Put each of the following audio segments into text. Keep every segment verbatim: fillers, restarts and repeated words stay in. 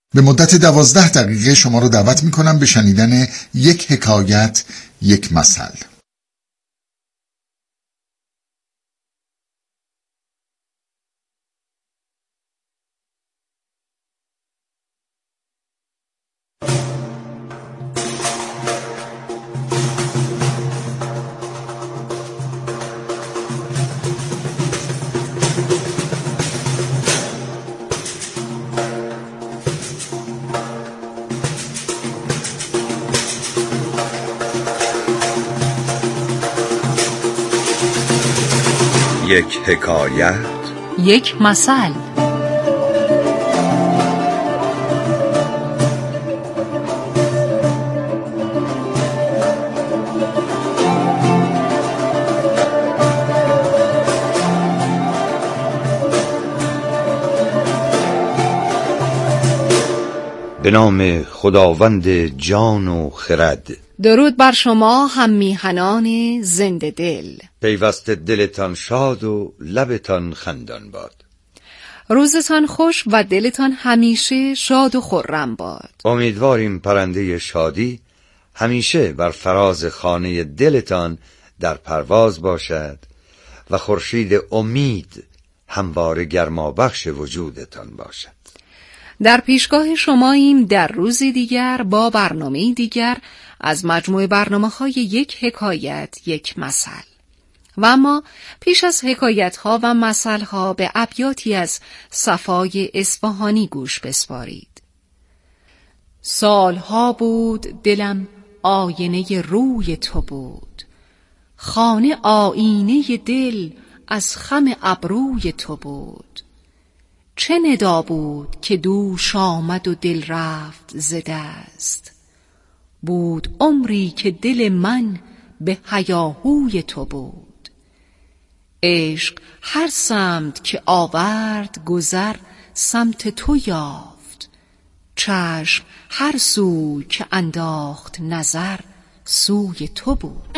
به مدت دوازده دقیقه شما رو دعوت میکنم به شنیدن یک حکایت، یک مثل. یک حکایت، یک مثل. به نام خداوند جان و خرد. درود بر شما هم میهنان زنده دل. پیوسته دلتان شاد و لبتان خندان باد. روزتان خوش و دلتان همیشه شاد و خرم باد. امیدواریم پرنده شادی همیشه بر فراز خانه دلتان در پرواز باشد و خورشید امید همواره گرمابخش وجودتان باشد. در پیشگاه شماییم در روزی دیگر با برنامه دیگر از مجموعه برنامه‌های یک حکایت، یک مثل. و اما پیش از حکایت‌ها و مثل‌ها به ابیاتی از صفای اصفهانی گوش بسپارید. سالها بود دلم آینه روی تو بود، خانه آینه دل از خم ابروی تو بود. چه ندا بود که دوش آمد و دل رفت ز دست، بود عمری که دل من به هیاهوی تو بود. عشق هر سمت که آورد گذر سمت تو یافت، چشم هر سوی که انداخت نظر سوی تو بود.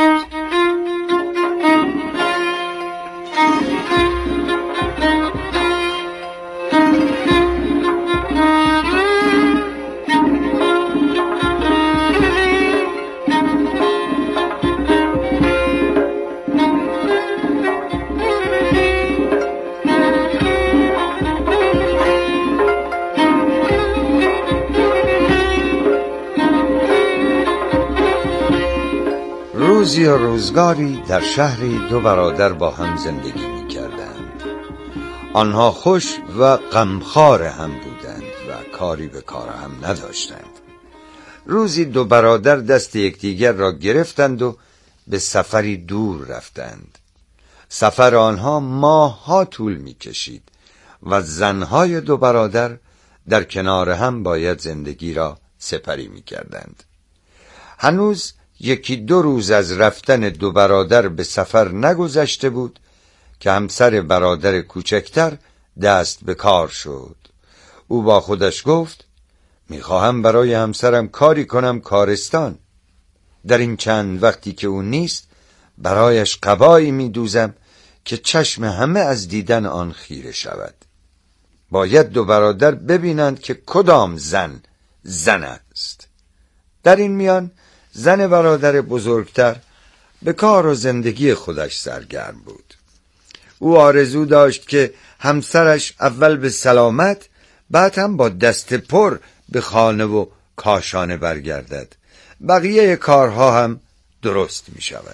روزی و روزگاری در شهری دو برادر با هم زندگی می کردند. آنها خوش و غمخوار هم بودند و کاری به کار هم نداشتند. روزی دو برادر دست یکدیگر را گرفتند و به سفری دور رفتند. سفر آنها ماه‌ها طول می کشید و زنهای دو برادر در کنار هم باید زندگی را سپری می کردند. هنوز یکی دو روز از رفتن دو برادر به سفر نگذشته بود که همسر برادر کوچکتر دست به کار شد. او با خودش گفت میخواهم برای همسرم کاری کنم کارستان. در این چند وقتی که او نیست برایش قبایی میدوزم که چشم همه از دیدن آن خیره شود. باید دو برادر ببینند که کدام زن زن است. در این میان زن برادر بزرگتر به کار و زندگی خودش سرگرم بود. او آرزو داشت که همسرش اول به سلامت بعد هم با دست پر به خانه و کاشانه برگردد. بقیه کارها هم درست می شود.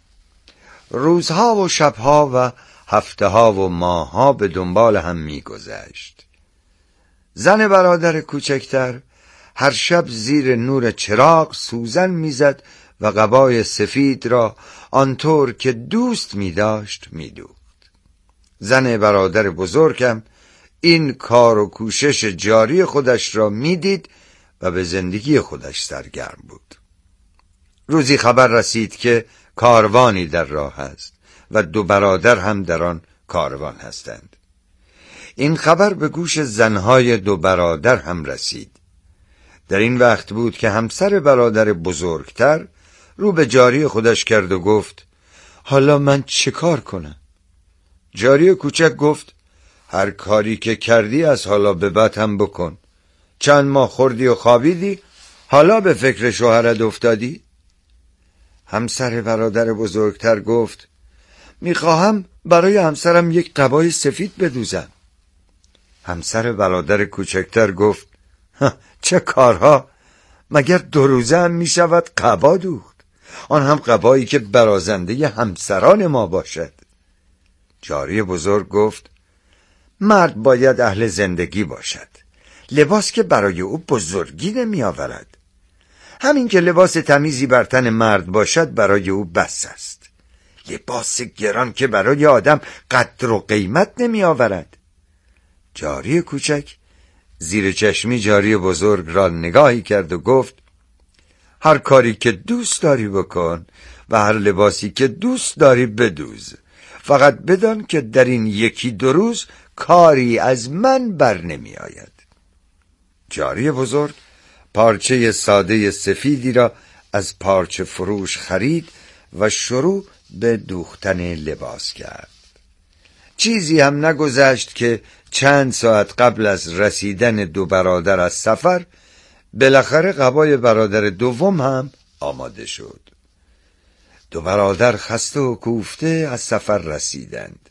روزها و شبها و هفتهها و ماهها به دنبال هم می گذشت. زن برادر کوچکتر هر شب زیر نور چراغ سوزن میزد و قبای سفید را آنطور که دوست می داشت می دوخت. زن برادر بزرگم این کار و کوشش جاری خودش را می دید و به زندگی خودش سرگرم بود. روزی خبر رسید که کاروانی در راه است و دو برادر هم در آن کاروان هستند. این خبر به گوش زنهای دو برادر هم رسید. در این وقت بود که همسر برادر بزرگتر رو به جاری خودش کرد و گفت حالا من چه کار کنم؟ جاری کوچک گفت هر کاری که کردی از حالا به بعد هم بکن. چند ماه خوردی و خوابیدی، حالا به فکر شوهرت افتادی؟ همسر برادر بزرگتر گفت میخواهم برای همسرم یک قبای سفید بدوزم. همسر برادر کوچکتر گفت چه کارها، مگر دو روزه هم میشود قبا دوخت، آن هم قبایی که برازنده همسران ما باشد. جاری بزرگ گفت مرد باید اهل زندگی باشد، لباس که برای او بزرگی نمی آورد. همین که لباس تمیزی بر تن مرد باشد برای او بس است. لباس گران که برای آدم قدر و قیمت نمی آورد. جاری کوچک زیر چشمی جاری بزرگ را نگاهی کرد و گفت هر کاری که دوست داری بکن و هر لباسی که دوست داری بدوز، فقط بدان که در این یکی دو روز کاری از من بر نمی آید. جاری بزرگ پارچه ساده سفیدی را از پارچه فروش خرید و شروع به دوختن لباس کرد. چیزی هم نگذشت که چند ساعت قبل از رسیدن دو برادر از سفر بالاخره قبای برادر دوم هم آماده شد. دو برادر خسته و کوفته از سفر رسیدند،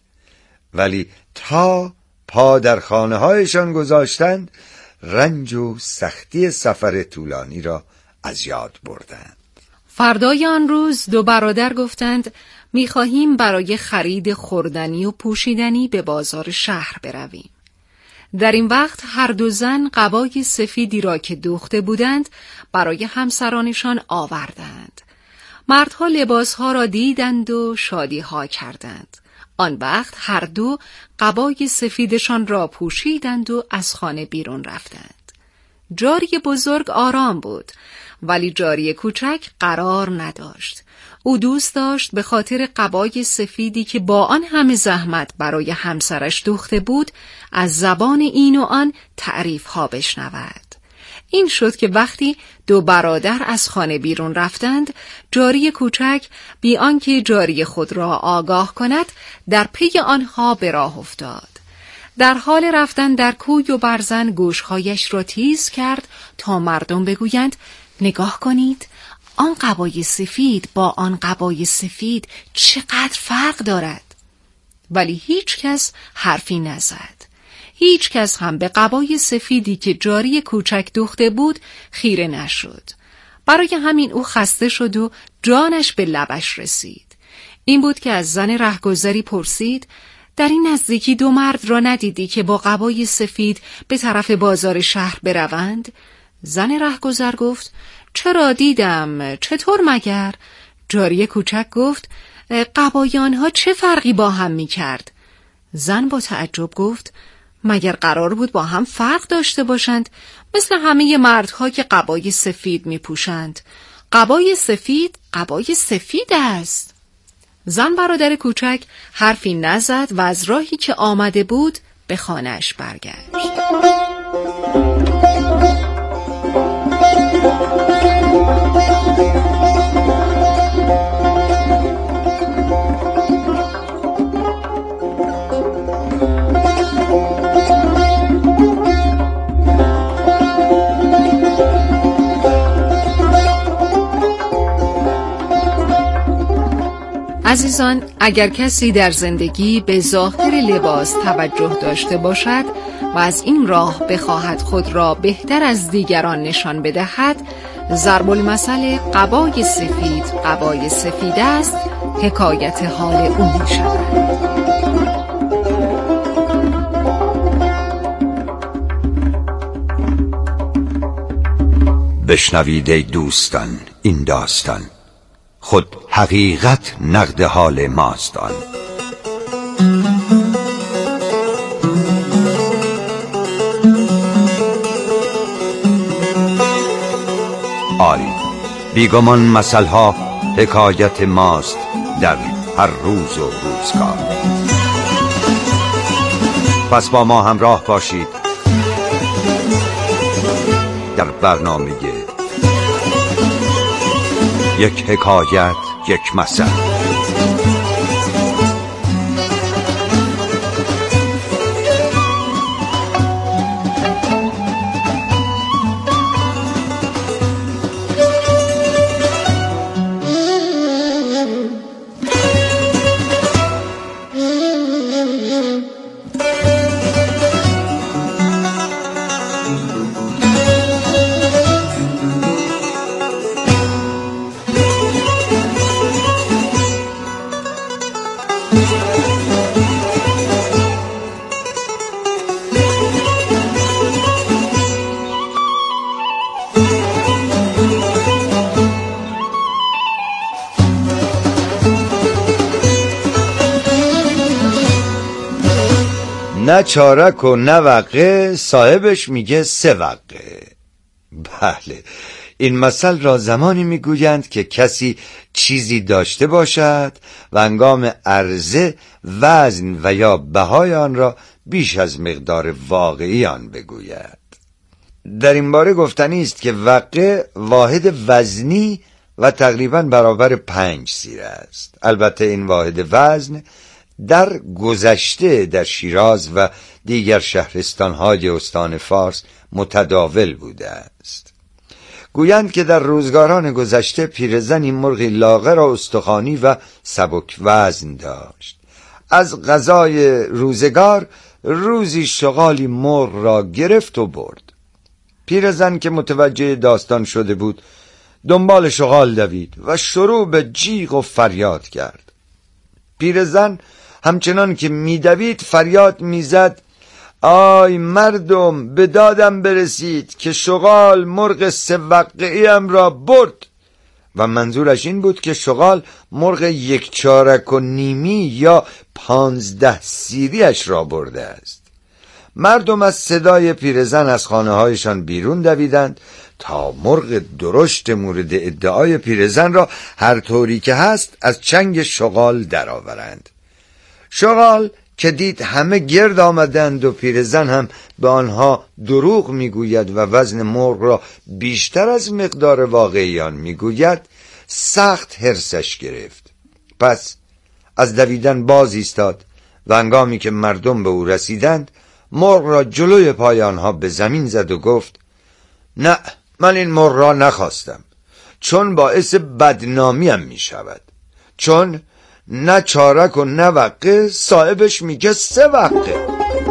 ولی تا پا در خانه هایشان گذاشتند رنج و سختی سفر طولانی را از یاد بردند. فردای آن روز دو برادر گفتند می‌خواهیم برای خرید خوردنی و پوشیدنی به بازار شهر برویم. در این وقت هر دو زن قبای سفیدی را که دوخته بودند برای همسرانشان آوردند. مردها لباسها را دیدند و شادیها کردند. آن وقت هر دو قبای سفیدشان را پوشیدند و از خانه بیرون رفتند. جاری بزرگ آرام بود، ولی جاری کوچک قرار نداشت. او دوست داشت به خاطر قبای سفیدی که با آن همه زحمت برای همسرش دوخته بود از زبان این و آن تعریف‌ها بشنود. این شد که وقتی دو برادر از خانه بیرون رفتند، جاری کوچک بی آنکه جاری خود را آگاه کند در پی آنها به راه افتاد. در حال رفتن در کوی و برزن گوشهایش را تیز کرد تا مردم بگویند نگاه کنید، آن قبای سفید با آن قبای سفید چقدر فرق دارد. ولی هیچ کس حرفی نزد. هیچ کس هم به قبای سفیدی که جاری کوچک دوخته بود خیره نشد. برای همین او خسته شد و جانش به لبش رسید. این بود که از زن رهگذری پرسید در این نزدیکی دو مرد را ندیدی که با قبای سفید به طرف بازار شهر بروند؟ زن رهگذر گفت چرا دیدم، چطور مگر؟ جاری کوچک گفت قبای آنها چه فرقی با هم می کرد؟ زن با تعجب گفت مگر قرار بود با هم فرق داشته باشند مثل همه مردها که قبای سفید می پوشند؟ قبای سفید قبای سفید است. زن برادر کوچک حرفی نزد و از راهی که آمده بود به خانه‌اش برگشت. عزیزان، اگر کسی در زندگی به ظاهر لباس توجه داشته باشد و از این راه بخواهد خود را بهتر از دیگران نشان بدهد، ضرب المثل قبای سفید قبای سفید است حکایت حال او می شود. بشنوید ای دوستان این داستان، خود حقیقت نقد حال ماست آن. آری بیگمان مثلها حکایت ماست در هر روز و روزگار. پس با ما همراه باشید در برنامه یک حکایت یک مثل. نه چارک و نه وقه، صاحبش میگه سه وقه. بله، این مثل را زمانی میگویند که کسی چیزی داشته باشد و هنگام عرضه وزن و یا بهای آن را بیش از مقدار واقعی آن بگوید. در این باره گفتنی است که وقه واحد وزنی و تقریبا برابر پنج سیره است. البته این واحد وزن در گذشته در شیراز و دیگر شهرستان‌های استان فارس متداول بوده است. گویند که در روزگاران گذشته پیرزنی مرغی لاغر و استخوانی و سبک وزن داشت. از غذای روزگار روزی شغالی مرغ را گرفت و برد. پیرزن که متوجه داستان شده بود دنبال شغال دوید و شروع به جیغ و فریاد کرد. پیرزن همچنان که میدوید فریاد میزد: آی مردم، به دادم برسید که شغال مرغ سه وقعیم را برد. و منظورش این بود که شغال مرغ یک چارک و نیمی یا پانزده سیریش را برده است. مردم از صدای پیرزن از خانه هایشان بیرون دویدند تا مرغ درشت مورد ادعای پیرزن را هر طوری که هست از چنگ شغال درآورند. شغال که دید همه گرد آمدند و پیرزن هم به آنها دروغ میگوید و وزن مرغ را بیشتر از مقدار واقعی آن میگوید، سخت حرصش گرفت. پس از دویدن باز ایستاد و هنگامی که مردم به او رسیدند مرغ را جلوی پای آنها به زمین زد و گفت: نه، من این مرغ را نخواستم، چون باعث بدنامیم می شود. چون نه چارک و نه وقه، صاحبش میگه سه وقه.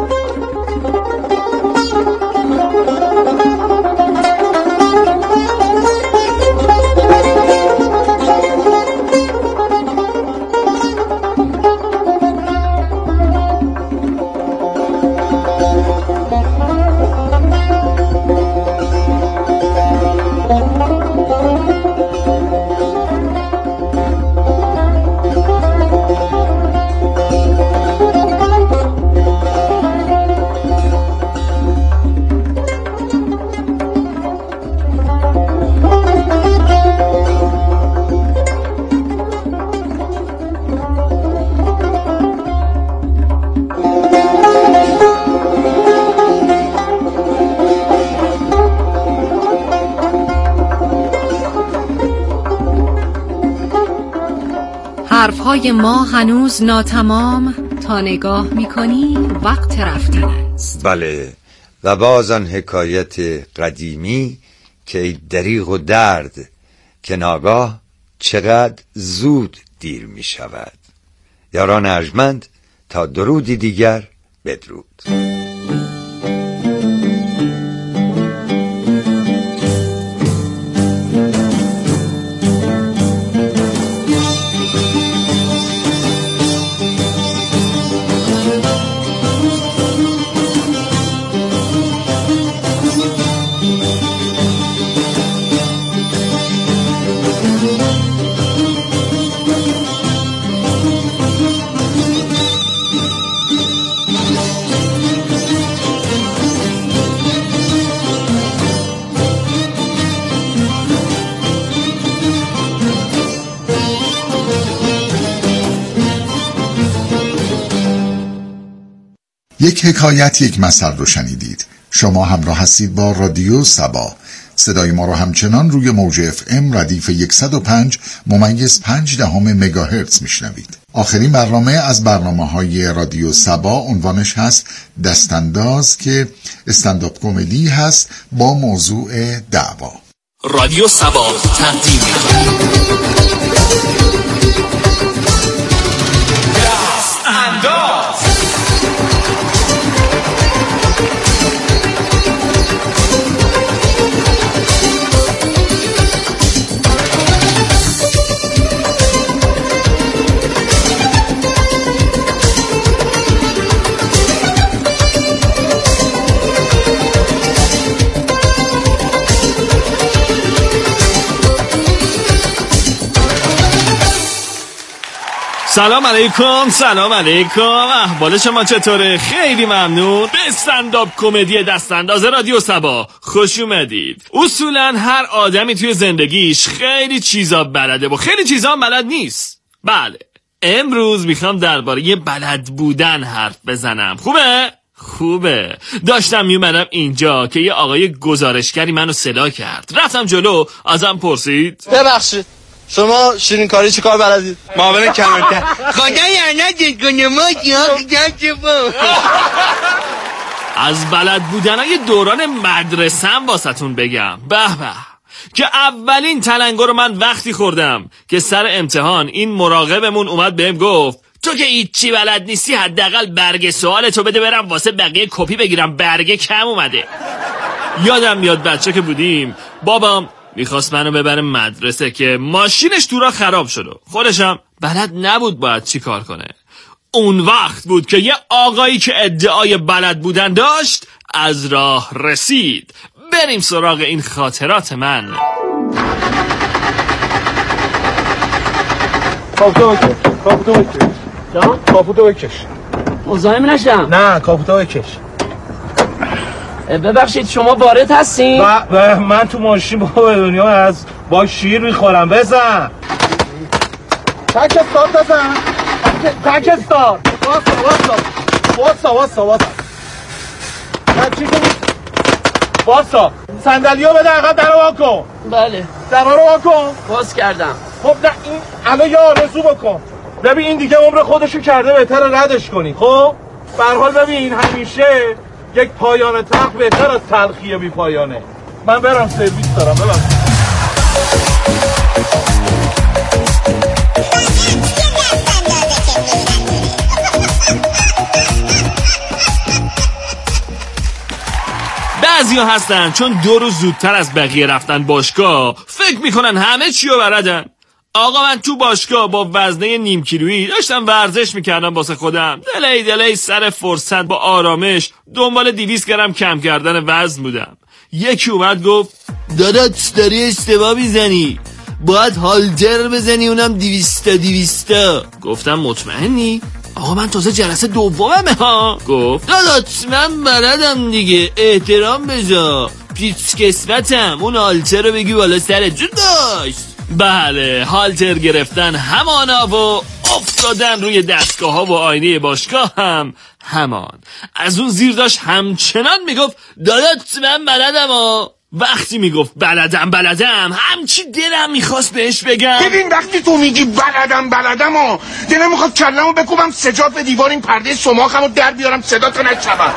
حرفهای ما هنوز ناتمام، تا نگاه میکنی وقت رفتن است. بله، و باز آن حکایت قدیمی که ای دریغ و درد که ناگاه چقدر زود دیر می شود. یاران ارجمند، تا درودی دیگر بدرود. یک حکایت یک مثل رو شنیدید. شما همراه هستید با رادیو سبا. صدای ما رو همچنان روی موج اف ام ردیف صد و پنج ممیز پنج دهم مگاهرتز میشنوید. آخرین برنامه از برنامه های رادیو سبا عنوانش هست دستانداز، که استندآپ کمدی هست با موضوع دعوا. رادیو سبا تقدیم دستانداز. سلام علیکم. سلام علیکم. احوال شما چطوره؟ خیلی ممنون. به استندآپ کمدی دست انداز رادیو صبا خوش اومدید. اصولا هر آدمی توی زندگیش خیلی چیزا بلده و خیلی چیزا هم بلد نیست. بله، امروز میخوام درباره بلد بودن حرف بزنم. خوبه؟ خوبه. داشتم میومدم اینجا که یه آقای گزارشگری منو صدا کرد. رفتم جلو، ازم پرسید ببخشید شما شیرین کاری چی کار بلدید؟ معاون کلانتر خدا لعنتت کنه ما کیام از بلد بودنای دوران مدرسه‌ام واسهتون بگم. به به، که اولین تلنگر رو من وقتی خوردم که سر امتحان این مراقبمون اومد بهم گفت تو که هیچی بلد نیستی، حداقل برگ سوالتو بده برم واسه بقیه کپی بگیرم، برگ کم اومده. یادم میاد بچه که بودیم بابام میخواست منو ببره مدرسه که ماشینش تو راه خراب شد و خودشم بلد نبود باید چی کار کنه. اون وقت بود که یه آقایی که ادعای بلد بودن داشت از راه رسید. بریم سراغ این خاطرات من. کاپوتو بکش کاپوتو بکش جان کاپوتو بکش. مزاحم نشم؟ نه کاپوتو بکش. ببخشید شما وارد هستین؟ و, و من تو ماشین با به دنیا از با شیر میخورم. بزن تک استار بزن تک استار واسا واسا واسا واسا واسا واسا صندلیو بده عقب درو وا کن. بله درو رو وا کن. باز کردم. خب نه این الان یه آرزو بکن. ببین این دیگه عمر خودشو کرده، بهتره ردش کنی. خب به هر حال ببین همیشه یک پایان تلخ بهتر از تلخی بی پایانه. من برم سرویس دارم. ببخشید بعضیا هستن چون دو روز زودتر از بقیه رفتن باشگاه فکر میکنن همه چی رو بلدن. آقا من تو باشگاه با وزنه نیم کیلویی داشتم ورزش میکردم واسه خودم. دلی دلی سر فرصت با آرامش دنبال دویست گرم کم کردن وزن بودم. یکی اومد گفت داداش داری اشتباه میزنی، باید هالتر بزنی، اونم دویستا دویستا. گفتم مطمئنی؟ آقا من تازه جلسه دوممه ها. گفت داداش من بلدم دیگه، احترام بذار، پیچ کسوتم، اون هالتر رو بگی بالا سرت جون داشت. بله، هالتر گرفتن همانا و افتادن روی دستگاه ها و آینه باشگاه هم همان. از اون زیر داشت همچنان میگفت داداش من بلدم ها. وقتی میگفت بلدم بلدم همچی دلم میخواست بهش بگم ببین وقتی تو میگی بلدم بلدم ها دلم میخواد کلمو بکوبم سجاد به دیوار این پرده سماخمو در بیارم صدا تو نشنوم.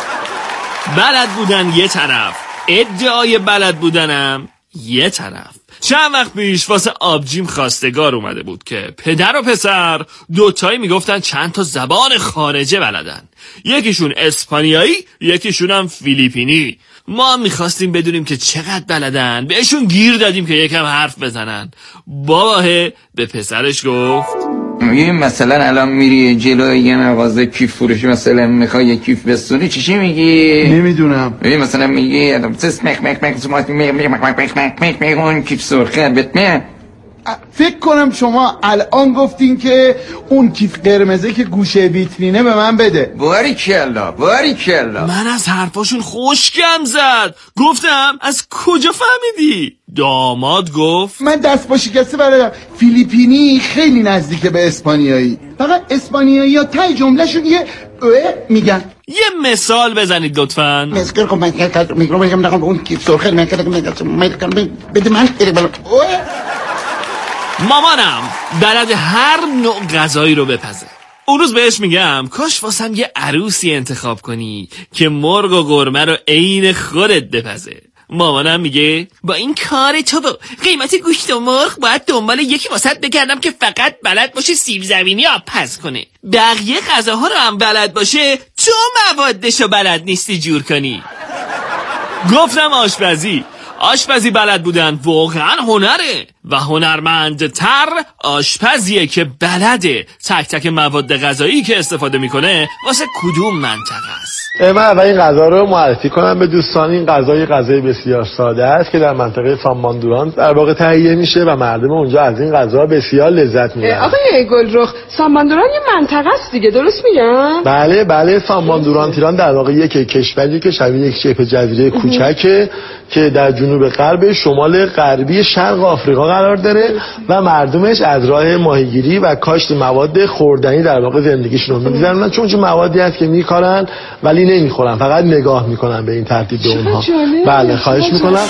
بلد بودن یه طرف، ادعای بلد بودنم یه طرف. چند وقت پیش واسه آبجیم خواستگار اومده بود که پدر و پسر دوتایی میگفتن چند تا زبان خارجه بلدن. یکیشون اسپانیایی، یکیشون هم فیلیپینی. ما هم میخواستیم بدونیم که چقدر بلدن. بهشون گیر دادیم که یکم حرف بزنن. باباه به پسرش گفت میگی مثلا الان میری جلوی یه مغازه کیف فروشی مثلا میخوای یه کیف بستونی چی میگی؟ نمیدونم. میگی مثلا میگی سس مک مک مک سمات مک مک مک مک مک مک مک اون کیف سرخه بتمه. فکر کنم شما الان گفتین که اون کیف قرمزه که گوشه ویترینه به من بده. باری کلا باری کلا. من از حرفاشون خوشگم زد. گفتم از کجا فهمیدی؟ داماد گفت من دست با شکسته بلدم. فیلیپینی خیلی نزدیکه به اسپانیایی، فقط اسپانیایی ها تای جملهشون یه اوه میگن. یه مثال بزنید لطفاً. مسکر کن من که میگم میگم نگم اون کیف سرخه من که میگم بده من اوه. مامانم بلد هر نوع غذایی رو بپزه. اون روز بهش میگم کاش واسم یه عروسی انتخاب کنی که مرغ و قرمه رو عین خودت بپزه. مامانم میگه با این کار تو با قیمت گوشت و مرغ باید دنبال یکی واسط بگردم که فقط بلد باشه سیب زمینی آبپز کنه، بقیه غذاها رو هم بلد باشه، تو موادشو بلد نیستی جور کنی. گفتم آشپزی آشپزی بلد بودن واقعا هنره و هنرمندتر آشپزیه که بلده تک تک مواد غذایی که استفاده میکنه واسه کدوم منطقه است. من اول این غذا رو معرفی کنم به دوستان. این غذا یه غذای بسیار ساده است که در منطقه ساماندوران در واقع تهیه میشه و مردم اونجا از این غذا بسیار لذت میبرن. آقای گلرخ، ساماندوران یه منطقه است دیگه، درست میگم؟ بله بله، ساماندوران تیران در واقع یک کشوری که شبیه یک شبه جزیره کوچکه که در جنوب غرب شمال غربی شرق آفریقا قرار داره و مردمش از راه ماهیگیری و کاشت مواد خوردنی در واقع زندگیشون رو می‌گذرونن، چون چه موادی هست که میکارن ولی نمیخورن، فقط نگاه میکنن به این ترتیب به اونها. بله خواهش میکنم.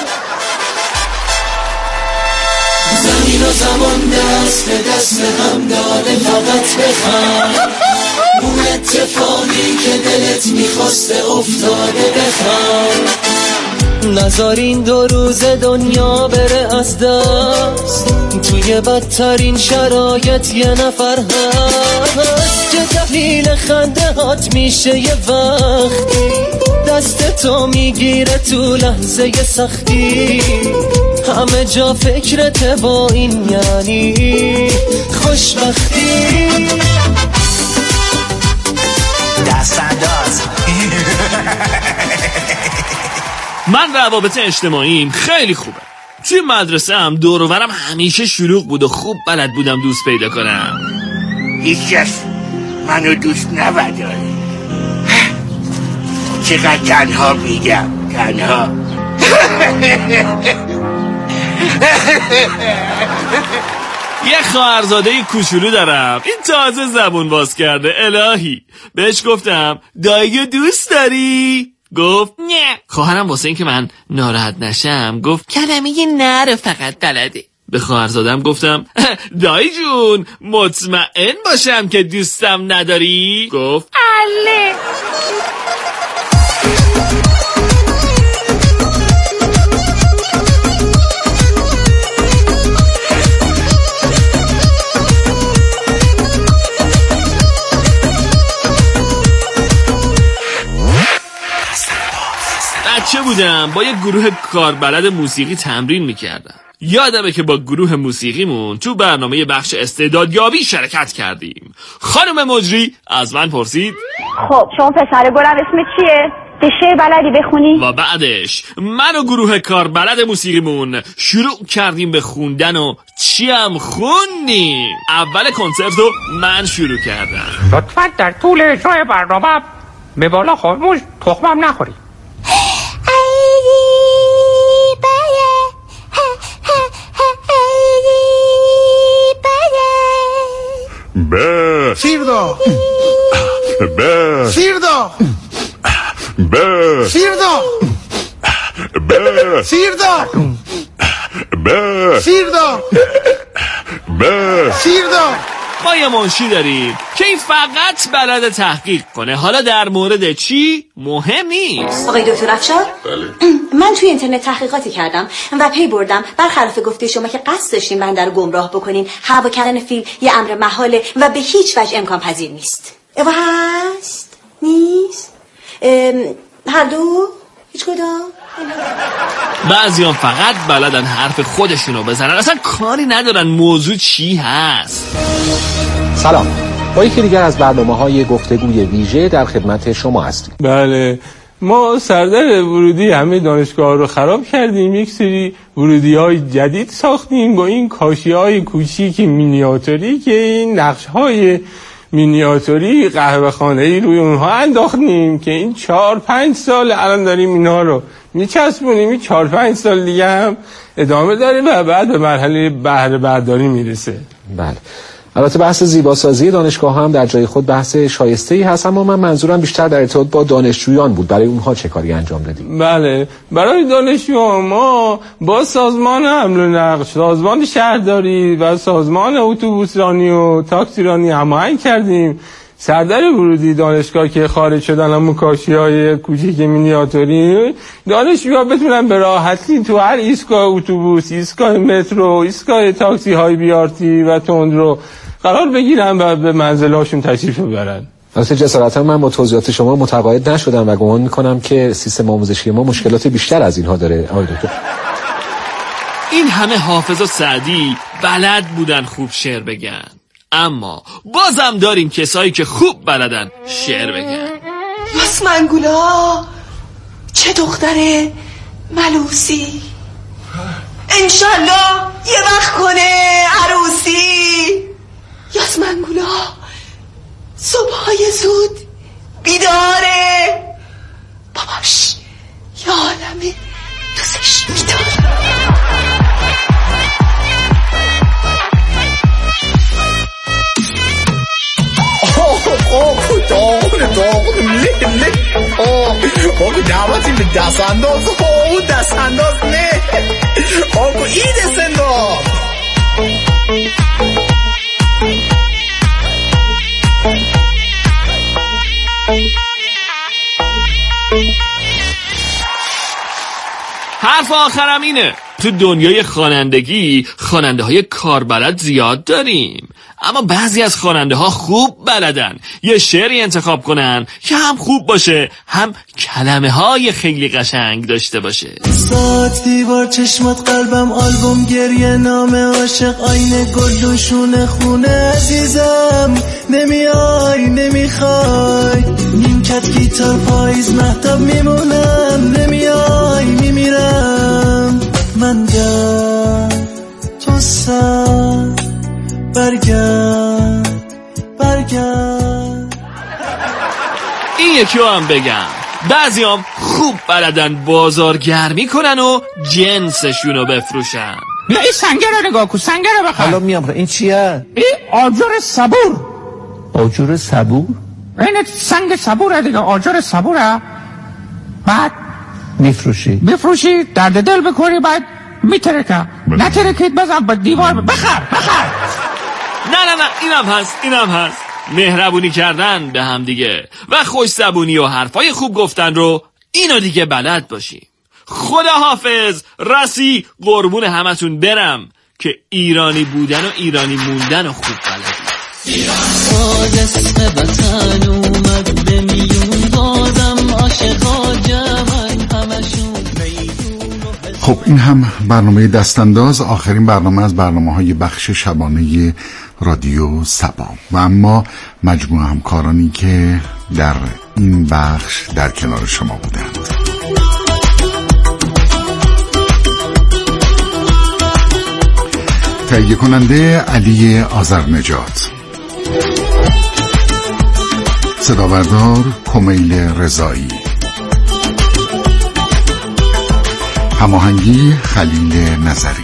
زمین و زمان دست به دست هم داده، فقط بخوام اون اتفاقی که دلت میخواسته افتاده. بخوام نذارین دو روز دنیا بره از دست، توی بدترین شرایط یه نفر هست که دلیل خنده هات میشه یه وقتی دست تو میگیره تو لحظه سختی. همه جا فکرته با این یعنی خوشبختی. دست انداز. من روابط اجتماعیم خیلی خوبه. توی مدرسه هم دور و برم همیشه شلوغ بود و خوب بلد بودم دوست پیدا کنم. هیچ کس منو دوست نبداره. چقدر تنها میگم، تنها. یه خواهرزاده کوچولو دارم، این تازه زبون باز کرده. الهی بهش گفتم دایی دوست داری؟ گفت نه. خواهرم واسه این که من ناراحت نشم گفت کلمه یه نه رو فقط بلده. به خواهرزادم گفتم دایی جون مطمئن باشم که دوستم نداری؟ گفت اله. بچه بودم با یه گروه کاربلد موسیقی تمرین میکردم. یادمه که با گروه موسیقیمون تو برنامه بخش استعدادیابی شرکت کردیم. خانم مجری از من پرسید خب شما پسر گلم اسم چیه؟ یه شعر بلدی بخونی؟ و بعدش من و گروه کاربلد موسیقیمون شروع کردیم به خوندن و چی هم خوندیم. اول کنسرت رو من شروع کردم. لطفاً در طول اجرای برنامه به بالا خاموش تخمم نخوری. به سیردا به سیردا به سیردا به سیردا به سیردا به سیردا. ما یه منشی داریم که این فقط بلد تحقیق کنه، حالا در مورد چی مهم نیست. آقای دکتر افشار، من توی اینترنت تحقیقاتی کردم و پی بردم برخلاف گفته شما که قصد داشتین بنده رو گمراه بکنین، هوا کردن فیل یه امر محاله و به هیچ وجه امکان پذیر نیست. ایوا هست؟ نیست؟ هر دو؟ هیچ کدام؟ بعضی هم فقط بلدن حرف خودشونو بزنن، اصلا کاری ندارن موضوع چی هست. سلام، با یکی دیگر از برنامه‌های گفتگوی ویژه در خدمت شما هستیم. بله، ما سردر ورودی همه دانشگاه رو خراب کردیم، یک سری ورودی‌های جدید ساختیم با این کاشی‌های کوچیک مینیاتوری که این نقش‌های مینیاتوری قهوه‌خانه‌ای روی اونها انداختیم که این چهار پنج سال الان داریم اینها رو میچسبونیم. این چهار پنج سال دیگه هم ادامه داره و بعد به مرحله بهره برداری میرسه. بله، البته بحث زیباسازی دانشگاه هم در جای خود بحث شایسته‌ای هست، اما من منظورم بیشتر در ارتباط با دانشجویان بود. برای اونها چه کاری انجام دادیم؟ بله، برای دانشجویان ما با سازمان حمل و نقل، سازمان شهرداری و سازمان اتوبوسرانی و تاکسیرانی هماهنگ کردیم. سردر ورودی دانشگاه که خارج شدن همون کاشی‌های کوچیک مینیاتوری، دانشجوها بتونن به راحتی تو هر ایستگاه اتوبوس، ایستگاه مترو، ایستگاه تاکسی های بیارتی و تندرو قرار بگیرن و به منزل‌هاشون تشریف ببرن. واسه جسارتا من با توضیحات شما متقاعد نشدم و گمان می‌کنم که سیستم آموزشی ما مشکلات بیشتر از اینها داره. آقای دکتر، این همه حافظ و سعدی بلد بودن خوب شعر بگن، اما بازم داریم کسایی که خوب بلدن شعر بگن. یاسمنگولا چه دختر ملوسی، انشالله یه وقت کنه عروسی. یاسمنگولا صبحای زود بیداره، باباش یه عالمه دوستش میداره. آه داغونه داغونه له له. آه آه دعوتی به دست انداز. آه دست انداز نه. آه این دست انداز. حرف آخرم اینه، تو دنیای خوانندگی خواننده های کاربلد زیاد داریم، اما بعضی از خواننده ها خوب بلدن یه شعری انتخاب کنن که هم خوب باشه هم کلمه های خیلی قشنگ داشته باشه. ساعت دیوار چشمات قلبم آلبوم گریه نامه عاشق آینه گلوشون خونه عزیزم نمیای نمیخوای نیمکت گیتار پاییز مهتاب میمونم نمیای میمیرم من گرد تو سر برگرد برگرد. این یکی رو هم بگم، بعضی هم خوب بلدن بازارگرمی کنن و جنسشون رو بفروشن. بیا این سنگه رو نگاه کن، سنگه رو بخواه. حالا میام. این چیه؟ این آجر صبور. آجر صبور؟ این سنگ صبوره دیگه، آجر صبوره. بعد میفروشی میفروشی درد دل بکنی، بعد میترکه نترکید بزن با دیوار بخر بخر. نه نه نه اینم هست اینم هست. مهربونی کردن به هم دیگه و خوش زبونی و حرفای خوب گفتن رو اینو دیگه بلد باشیم. خدا حافظ. رسی قربون همتون برم که ایرانی بودن و ایرانی موندن و خوب بلدی. آدست وطن اومد به میون بازم عاشقا جمعن همشون. خب این هم برنامه دستانداز، آخرین برنامه از برنامه های بخش شبانه رادیو سبا و اما مجموعه همکارانی که در این بخش در کنار شما بودند. تهیه کننده علی آذرنجات، صدابردار کمیل رضایی، هماهنگی خلیل نظری.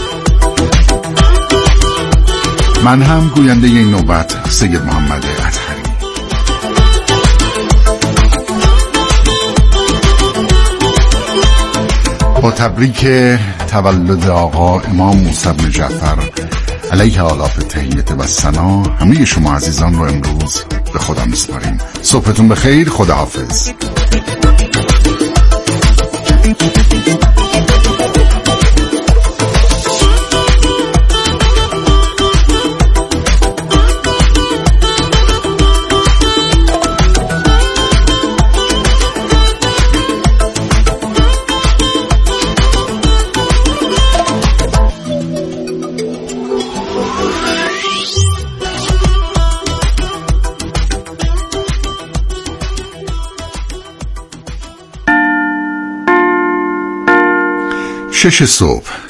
من هم گوینده این نوبت سید محمد اطهری. با تبریک تولد آقا امام موسی بن جعفر علیه آلاف تحیت و ثنا، همه شما عزیزان رو امروز به خدا میسپاریم. صبحتون بخیر. خدا حافظ. شش صبح